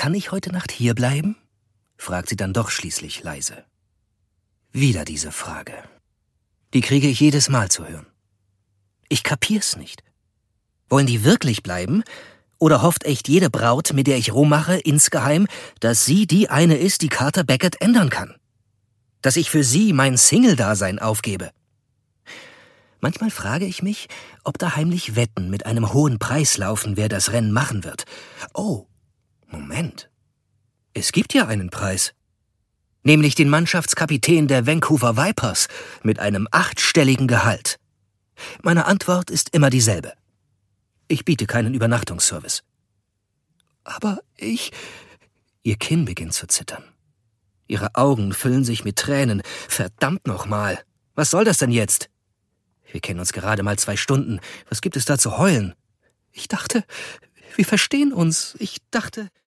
Kann ich heute Nacht hierbleiben?« fragt sie dann doch schließlich leise. Wieder diese Frage. Die kriege ich jedes Mal zu hören. Ich kapier's nicht. Wollen die wirklich bleiben? Oder hofft echt jede Braut, mit der ich rummache, insgeheim, dass sie die eine ist, die Carter Beckett ändern kann? Dass ich für sie mein Single-Dasein aufgebe? Manchmal frage ich mich, ob da heimlich Wetten mit einem hohen Preis laufen, wer das Rennen machen wird. Oh, Moment. Es gibt ja einen Preis. Nämlich den Mannschaftskapitän der Vancouver Vipers mit einem 8-stelligen Gehalt. Meine Antwort ist immer dieselbe. Ich biete keinen Übernachtungsservice. Aber ich... Ihr Kinn beginnt zu zittern. Ihre Augen füllen sich mit Tränen. Verdammt nochmal. Was soll das denn jetzt? Wir kennen uns gerade mal 2 Stunden. Was gibt es da zu heulen? Ich dachte, wir verstehen uns. Ich dachte...